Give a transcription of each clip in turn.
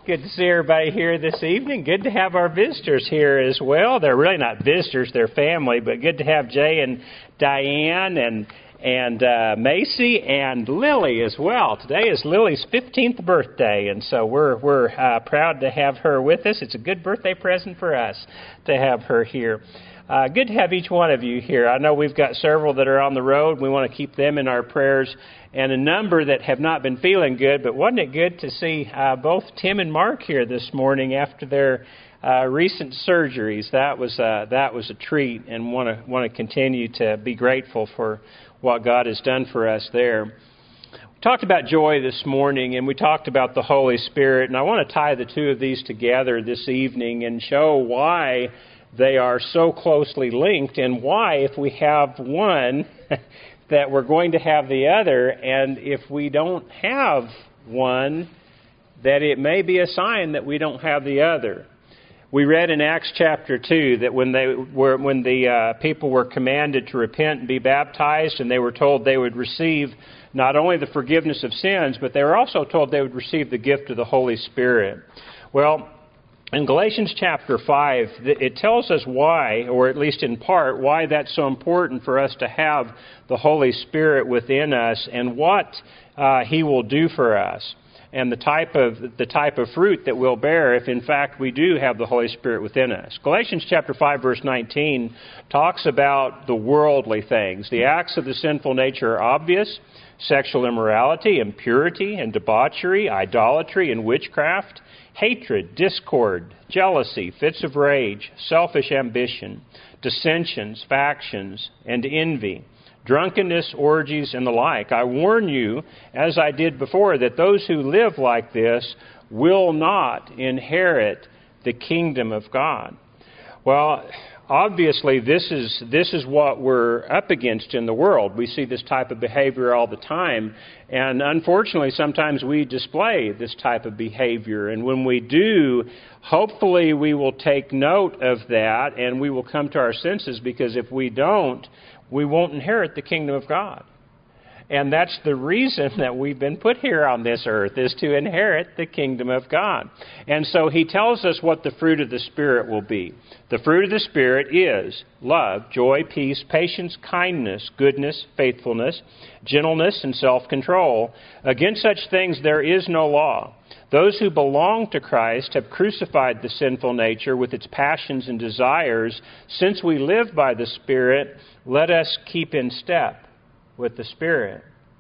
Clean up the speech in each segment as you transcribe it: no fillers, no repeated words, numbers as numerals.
Good to see everybody here this evening. Good to have our visitors here as well. They're really not visitors, they're family, but good to have Jay and Diane and Macy and Lily as well. Today is Lily's 15th birthday, and so we're proud to have her with us. It's a good birthday present for us to have her here. Good to have each one of you here. I know we've got several that are on the road. We want to keep them in our prayers, and a number that have not been feeling good. But wasn't it good to see both Tim and Mark here this morning after their recent surgeries? That was a treat, and want to continue to be grateful for what God has done for us there. We talked about joy this morning, and we talked about the Holy Spirit, and I want to tie the two of these together this evening and show why they are so closely linked, and why, if we have one, that we're going to have the other, and if we don't have one, that it may be a sign that we don't have the other. We read in Acts chapter 2 that when the people were commanded to repent and be baptized, and they were told they would receive not only the forgiveness of sins, but they were also told they would receive the gift of the Holy Spirit. Well, in Galatians chapter 5, it tells us why, or at least in part, why that's so important for us to have the Holy Spirit within us and what He will do for us, and the type of fruit that we'll bear if in fact we do have the Holy Spirit within us. Galatians chapter 5 verse 19 talks about the worldly things. The acts of the sinful nature are obvious: sexual immorality, impurity and debauchery, idolatry and witchcraft, hatred, discord, jealousy, fits of rage, selfish ambition, dissensions, factions, and envy, drunkenness, orgies, and the like. I warn you, as I did before, that those who live like this will not inherit the kingdom of God. Well, obviously, this is what we're up against in the world. We see this type of behavior all the time, and unfortunately, sometimes we display this type of behavior. And when we do, hopefully we will take note of that, and we will come to our senses, because if we don't, we won't inherit the kingdom of God. And that's the reason that we've been put here on this earth, is to inherit the kingdom of God. And so He tells us what the fruit of the Spirit will be. The fruit of the Spirit is love, joy, peace, patience, kindness, goodness, faithfulness, gentleness, and self-control. Against such things there is no law. Those who belong to Christ have crucified the sinful nature with its passions and desires. Since we live by the Spirit, let us keep in step with the Spirit.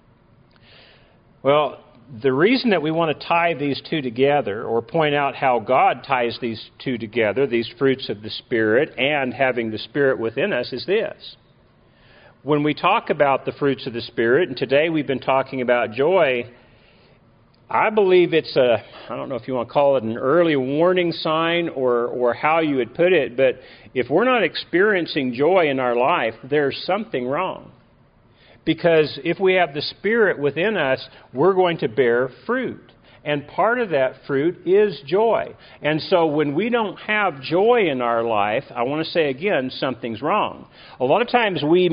Well, the reason that we want to tie these two together, or point out how God ties these two together, these fruits of the Spirit and having the Spirit within us, is this. When we talk about the fruits of the Spirit, and today we've been talking about joy, I believe it's I don't know if you want to call it an early warning sign or how you would put it, but if we're not experiencing joy in our life, there's something wrong. Because if we have the Spirit within us, we're going to bear fruit. And part of that fruit is joy. And so when we don't have joy in our life, I want to say again, something's wrong. A lot of times we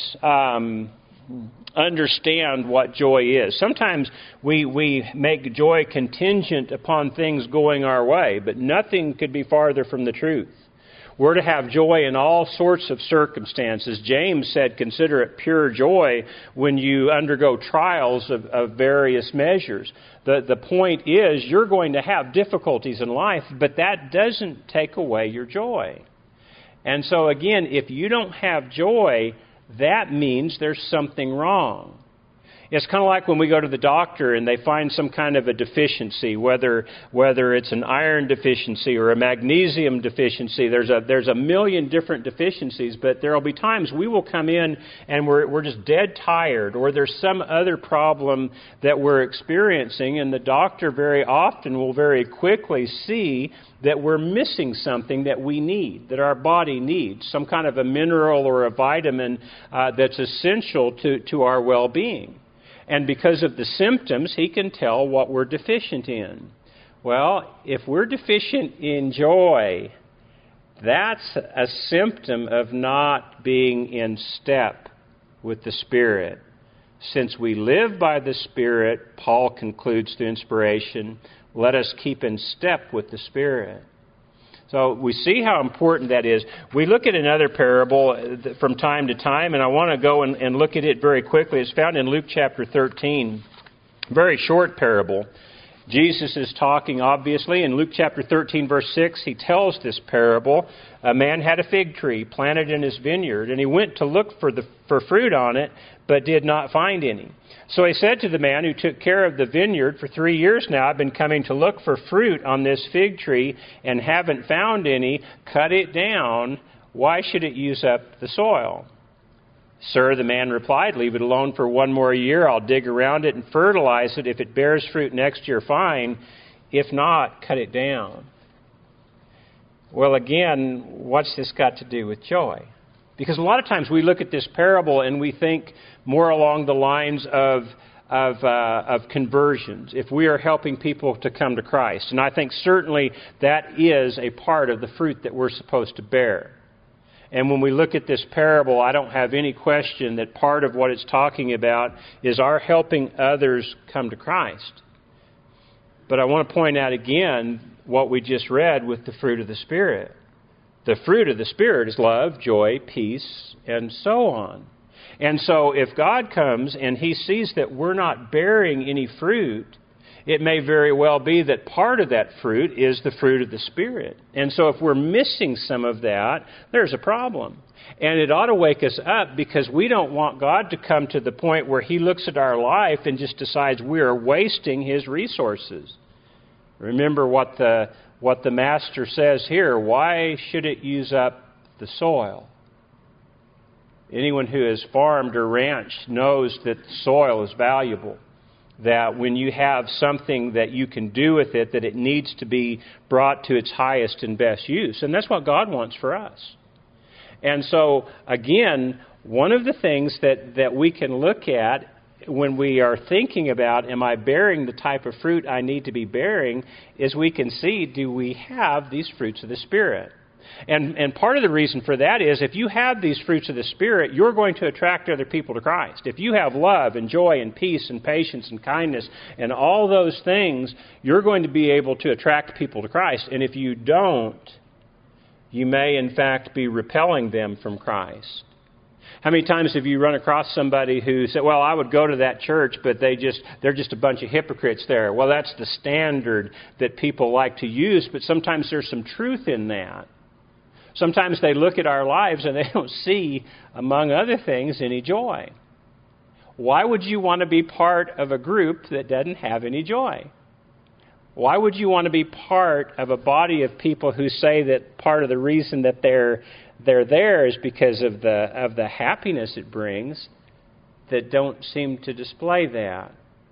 understand what joy is. Sometimes we make joy contingent upon things going our way, but nothing could be farther from the truth. We're to have joy in all sorts of circumstances. James said, consider it pure joy when you undergo trials of various measures. The point is, you're going to have difficulties in life, but that doesn't take away your joy. And so again, if you don't have joy, that means there's something wrong. It's kind of like when we go to the doctor and they find some kind of a deficiency, whether it's an iron deficiency or a magnesium deficiency. There's a million different deficiencies, but there will be times we will come in and we're just dead tired, or there's some other problem that we're experiencing, and the doctor very often will very quickly see that we're missing something that we need, that our body needs, some kind of a mineral or a vitamin that's essential to our well-being. And because of the symptoms, he can tell what we're deficient in. Well, if we're deficient in joy, that's a symptom of not being in step with the Spirit. Since we live by the Spirit, Paul concludes through inspiration, Let us keep in step with the Spirit. So we see how important that is. We look at another parable from time to time, and I want to go and look at it very quickly. It's found in Luke chapter 13. Very short parable. Jesus is talking, obviously. In Luke chapter 13, verse 6, he tells this parable. A man had a fig tree planted in his vineyard, and he went to look for fruit on it, but did not find any. So he said to the man who took care of the vineyard, for 3 years now I've been coming to look for fruit on this fig tree and haven't found any. Cut it down. Why should it use up the soil? Sir, the man replied, leave it alone for 1 more year. I'll dig around it and fertilize it. If it bears fruit next year, fine. If not, cut it down. Well, again, what's this got to do with joy? Because a lot of times we look at this parable and we think more along the lines of conversions, if we are helping people to come to Christ. And I think certainly that is a part of the fruit that we're supposed to bear. And when we look at this parable, I don't have any question that part of what it's talking about is our helping others come to Christ. But I want to point out again what we just read with the fruit of the Spirit. The fruit of the Spirit is love, joy, peace, and so on. And so if God comes and He sees that we're not bearing any fruit, it may very well be that part of that fruit is the fruit of the Spirit. And so if we're missing some of that, there's a problem. And it ought to wake us up, because we don't want God to come to the point where He looks at our life and just decides we are wasting His resources. Remember what the Master says here. Why should it use up the soil? Anyone who has farmed or ranched knows that the soil is valuable. That when you have something that you can do with it, that it needs to be brought to its highest and best use. And that's what God wants for us. And so, again, one of the things that we can look at when we are thinking about, am I bearing the type of fruit I need to be bearing, is we can see, do we have these fruits of the Spirit? And part of the reason for that is, if you have these fruits of the Spirit, you're going to attract other people to Christ. If you have love and joy and peace and patience and kindness and all those things, you're going to be able to attract people to Christ. And if you don't, you may in fact be repelling them from Christ. How many times have you run across somebody who said, well, I would go to that church, but they're just a bunch of hypocrites there? Well, that's the standard that people like to use, but sometimes there's some truth in that. Sometimes they look at our lives and they don't see, among other things, any joy. Why would you want to be part of a group that doesn't have any joy? Why would you want to be part of a body of people who say that part of the reason that they're there is because of the happiness it brings, that don't seem to display that?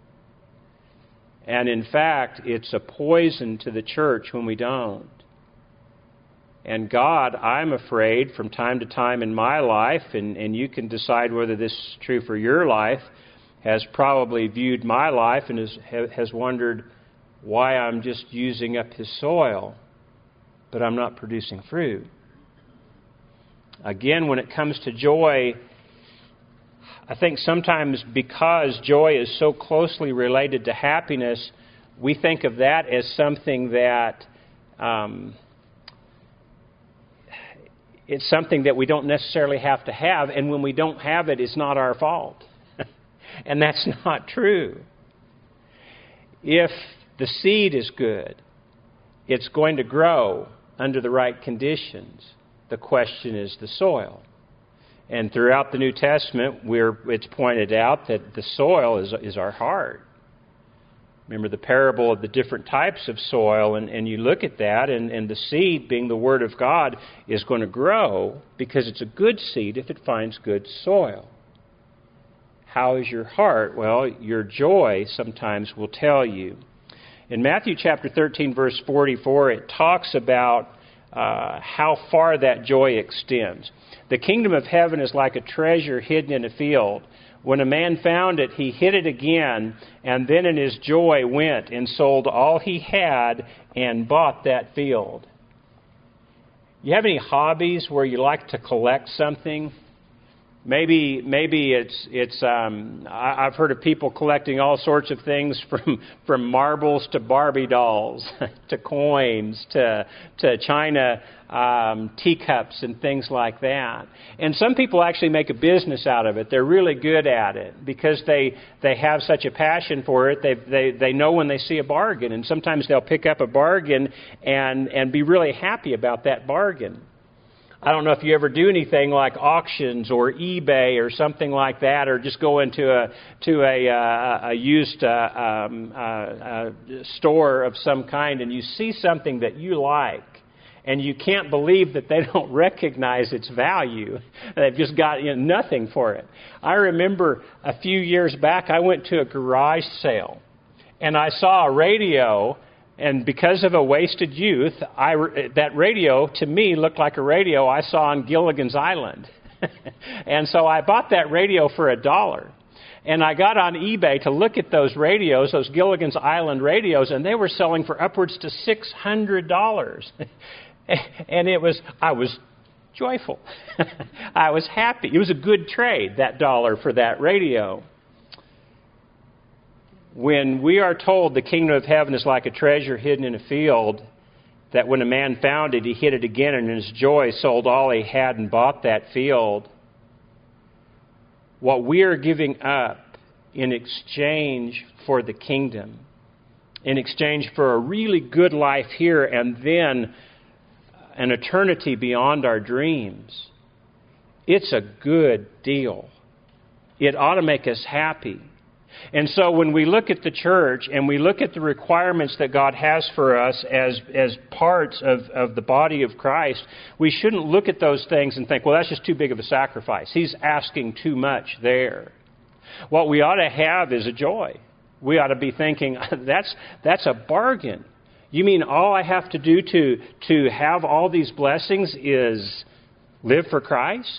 And in fact, it's a poison to the church when we don't. And God, I'm afraid, from time to time in my life, and you can decide whether this is true for your life, has probably viewed my life and has wondered why I'm just using up His soil, but I'm not producing fruit. Again, when it comes to joy, I think sometimes because joy is so closely related to happiness, we think of that as something that it's something that we don't necessarily have to have, and when we don't have it, it's not our fault. And that's not true. If the seed is good, it's going to grow under the right conditions. The question is the soil. And throughout the New Testament, it's pointed out that the soil is our heart. Remember the parable of the different types of soil, and you look at that, and the seed, being the Word of God, is going to grow because it's a good seed if it finds good soil. How is your heart? Well, your joy sometimes will tell you. In Matthew chapter 13, verse 44, it talks about how far that joy extends. The kingdom of heaven is like a treasure hidden in a field. When a man found it, he hid it again, and then in his joy went and sold all he had and bought that field. You have any hobbies where you like to collect something? Maybe it's I've heard of people collecting all sorts of things from marbles to Barbie dolls to coins to china teacups and things like that. And some people actually make a business out of it. They're really good at it because they have such a passion for it. They know when they see a bargain, and sometimes they'll pick up a bargain and be really happy about that bargain. I don't know if you ever do anything like auctions or eBay or something like that, or just go into a used store of some kind and you see something that you like, and you can't believe that they don't recognize its value. They've just got nothing for it. I remember a few years back, I went to a garage sale, and I saw a radio. And because of a wasted youth, that radio, to me, looked like a radio I saw on Gilligan's Island. And so I bought that radio for $1. And I got on eBay to look at those radios, those Gilligan's Island radios, and they were selling for upwards to $600. And I was joyful. I was happy. It was a good trade, that $1 for that radio. When we are told the kingdom of heaven is like a treasure hidden in a field, that when a man found it, he hid it again, and in his joy sold all he had and bought that field, what we are giving up in exchange for the kingdom, in exchange for a really good life here and then an eternity beyond our dreams, it's a good deal. It ought to make us happy. And so when we look at the church and we look at the requirements that God has for us as parts of the body of Christ, we shouldn't look at those things and think, well, that's just too big of a sacrifice. He's asking too much there. What we ought to have is a joy. We ought to be thinking, that's a bargain. You mean all I have to do to have all these blessings is live for Christ?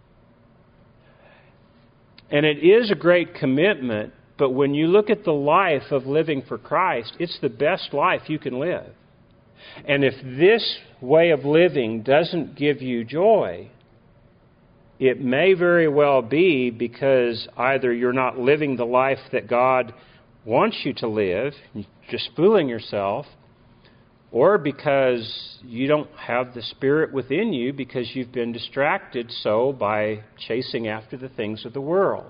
And it is a great commitment. But when you look at the life of living for Christ, it's the best life you can live. And if this way of living doesn't give you joy, it may very well be because either you're not living the life that God wants you to live, you're just fooling yourself, or because you don't have the Spirit within you because you've been distracted so by chasing after the things of the world.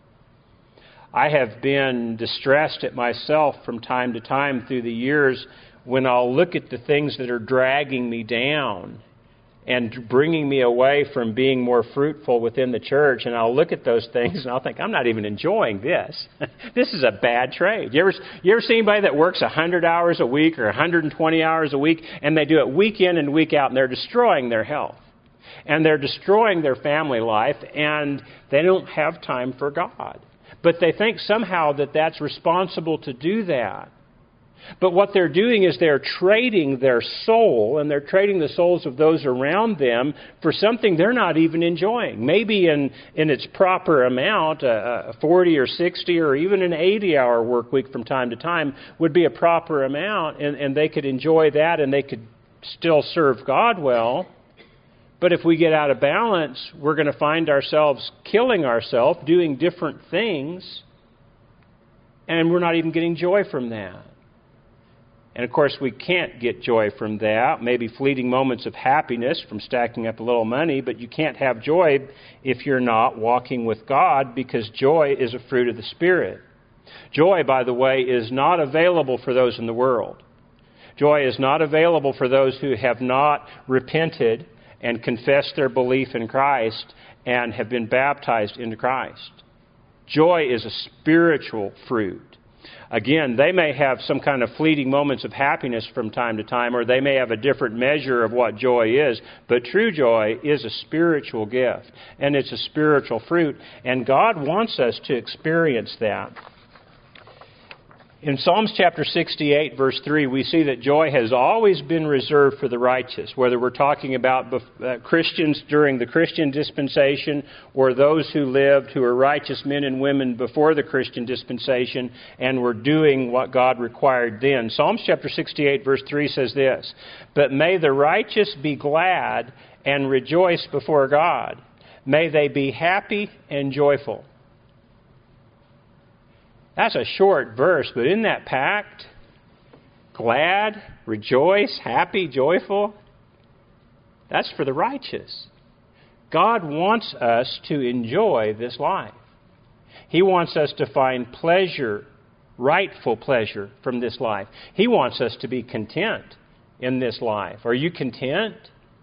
I have been distressed at myself from time to time through the years when I'll look at the things that are dragging me down and bringing me away from being more fruitful within the church, and I'll look at those things and I'll think, I'm not even enjoying this. This is a bad trade. You ever see anybody that works 100 hours a week or 120 hours a week, and they do it week in and week out, and they're destroying their health, and they're destroying their family life, and they don't have time for God? But they think somehow that that's responsible to do that. But what they're doing is they're trading their soul, and they're trading the souls of those around them for something they're not even enjoying. Maybe in its proper amount, a 40 or 60 or even an 80-hour work week from time to time would be a proper amount, and they could enjoy that and they could still serve God well. But if we get out of balance, we're going to find ourselves killing ourselves, doing different things, and we're not even getting joy from that. And of course, we can't get joy from that. Maybe fleeting moments of happiness from stacking up a little money, but you can't have joy if you're not walking with God, because joy is a fruit of the Spirit. Joy, by the way, is not available for those in the world. Joy is not available for those who have not repented and confessed their belief in Christ and have been baptized into Christ. Joy is a spiritual fruit. Again, they may have some kind of fleeting moments of happiness from time to time, or they may have a different measure of what joy is, but true joy is a spiritual gift, and it's a spiritual fruit, and God wants us to experience that. In Psalms chapter 68, verse 3, we see that joy has always been reserved for the righteous, whether we're talking about Christians during the Christian dispensation or those who lived who are righteous men and women before the Christian dispensation and were doing what God required then. Psalms chapter 68, verse 3 says this, "But may the righteous be glad and rejoice before God. May they be happy and joyful. That's a short verse, but isn't that packed? Glad, rejoice, happy, joyful. That's for the righteous. God wants us to enjoy this life. He wants us to find pleasure, rightful pleasure from this life. He wants us to be content in this life. Are you content?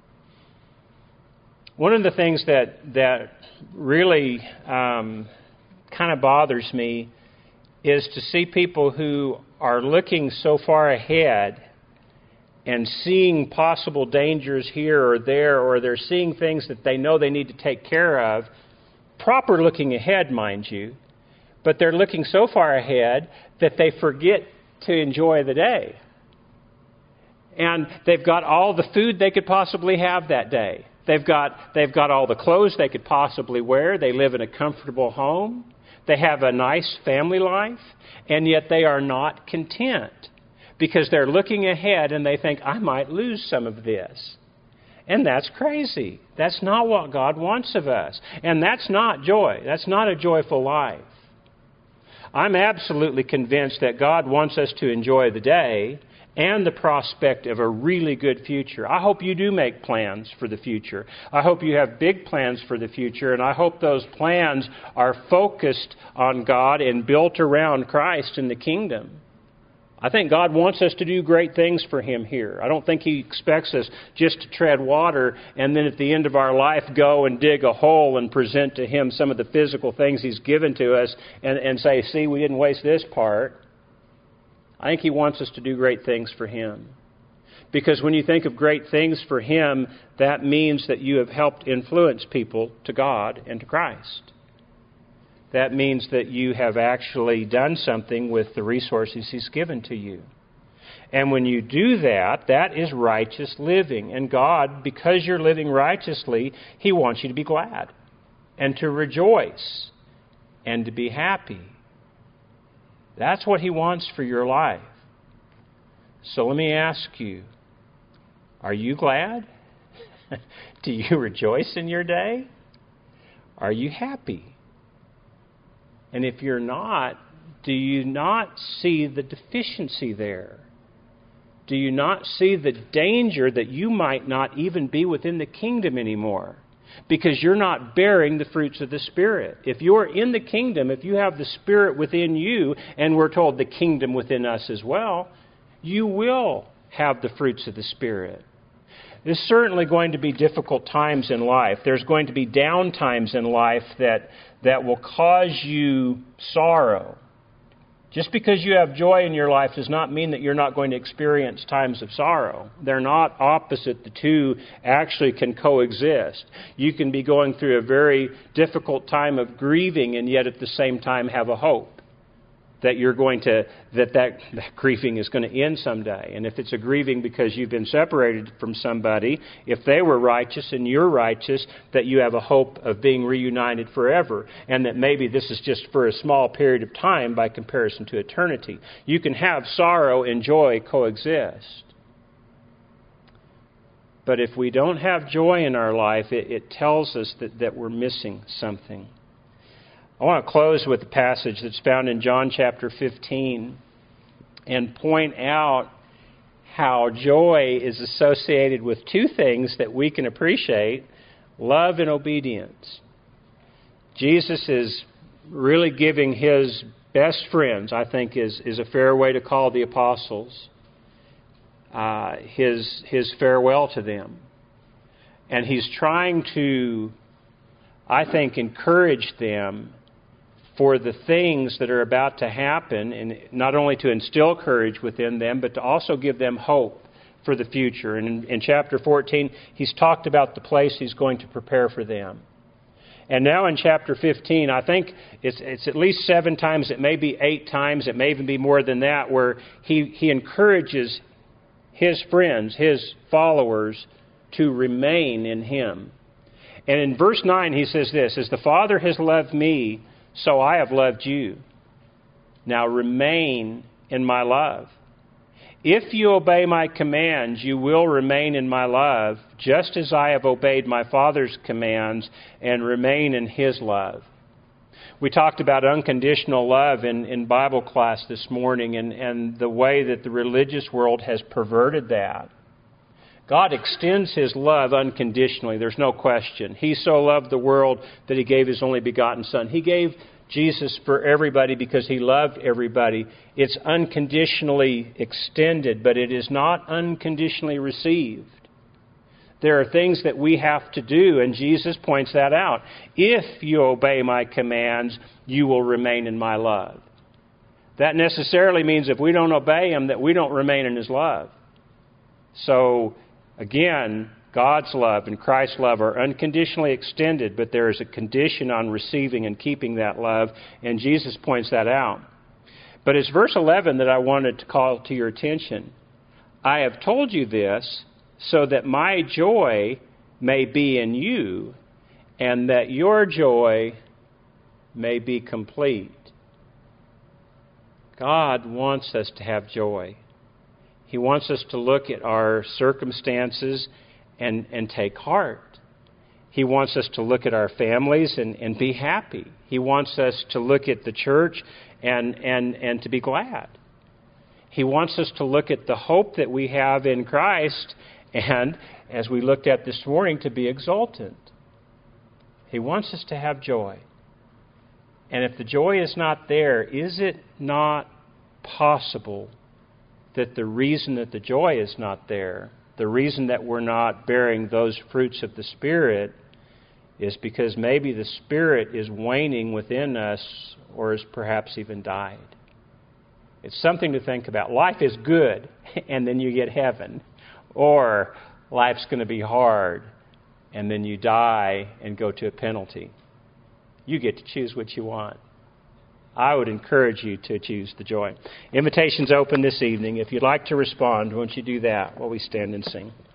One of the things that really kind of bothers me is to see people who are looking so far ahead and seeing possible dangers here or there, or they're seeing things that they know they need to take care of, proper looking ahead, mind you, but they're looking so far ahead that they forget to enjoy the day. And they've got all the food they could possibly have that day. They've got all the clothes they could possibly wear. They live in a comfortable home. They have a nice family life, and yet they are not content because they're looking ahead and they think, I might lose some of this. And that's crazy. That's not what God wants of us. And that's not joy. That's not a joyful life. I'm absolutely convinced that God wants us to enjoy the day and the prospect of a really good future. I hope you do make plans for the future. I hope you have big plans for the future, and I hope those plans are focused on God and built around Christ and the kingdom. I think God wants us to do great things for Him here. I don't think He expects us just to tread water and then at the end of our life go and dig a hole and present to Him some of the physical things He's given to us and say, see, we didn't waste this part. I think He wants us to do great things for Him. Because when you think of great things for Him, that means that you have helped influence people to God and to Christ. That means that you have actually done something with the resources He's given to you. And when you do that, that is righteous living. And God, because you're living righteously, He wants you to be glad and to rejoice and to be happy. That's what He wants for your life. So let me ask you, are you glad? Do you rejoice in your day? Are you happy? And if you're not, do you not see the deficiency there? Do you not see the danger that you might not even be within the kingdom anymore? Because you're not bearing the fruits of the Spirit. If you're in the kingdom, if you have the Spirit within you, and we're told the kingdom within us as well, you will have the fruits of the Spirit. There's certainly going to be difficult times in life. There's going to be down times in life that will cause you sorrow. Just because you have joy in your life does not mean that you're not going to experience times of sorrow. They're not opposite. The two actually can coexist. You can be going through a very difficult time of grieving and yet at the same time have a hope that you're going to that grieving is going to end someday. And if it's a grieving because you've been separated from somebody, if they were righteous and you're righteous, that you have a hope of being reunited forever, and that maybe this is just for a small period of time by comparison to eternity. You can have sorrow and joy coexist. But if we don't have joy in our life, it tells us that we're missing something. I want to close with a passage that's found in John chapter 15 and point out how joy is associated with two things that we can appreciate: love and obedience. Jesus is really giving His best friends, I think is a fair way to call the apostles, his farewell to them. And He's trying to, I think, encourage them for the things that are about to happen, and not only to instill courage within them, but to also give them hope for the future. And in chapter 14, He's talked about the place He's going to prepare for them. And now in chapter 15, I think it's at least 7 times, it may be 8 times, it may even be more than that, where He encourages His friends, His followers, to remain in Him. And in verse 9, He says this: "As the Father has loved me, so I have loved you. Now remain in my love. If you obey my commands, you will remain in my love, just as I have obeyed my Father's commands and remain in his love. We talked about unconditional love in Bible class this morning and the way that the religious world has perverted that. God extends his love unconditionally, there's no question. He so loved the world that he gave his only begotten Son. He gave Jesus for everybody because he loved everybody. It's unconditionally extended, but it is not unconditionally received. There are things that we have to do, and Jesus points that out. If you obey my commands, you will remain in my love. That necessarily means if we don't obey him, that we don't remain in his love. So, again, God's love and Christ's love are unconditionally extended, but there is a condition on receiving and keeping that love, and Jesus points that out. But it's verse 11 that I wanted to call to your attention. I have told you this so that my joy may be in you, and that your joy may be complete. God wants us to have joy. He wants us to look at our circumstances and take heart. He wants us to look at our families and be happy. He wants us to look at the church and to be glad. He wants us to look at the hope that we have in Christ and, as we looked at this morning, to be exultant. He wants us to have joy. And if the joy is not there, is it not possible that the reason that the joy is not there, the reason that we're not bearing those fruits of the Spirit, is because maybe the Spirit is waning within us or has perhaps even died? It's something to think about. Life is good, and then you get heaven. Or life's going to be hard, and then you die and go to a penalty. You get to choose what you want. I would encourage you to choose the joy. Invitation's open this evening. If you'd like to respond, won't you do that while we stand and sing?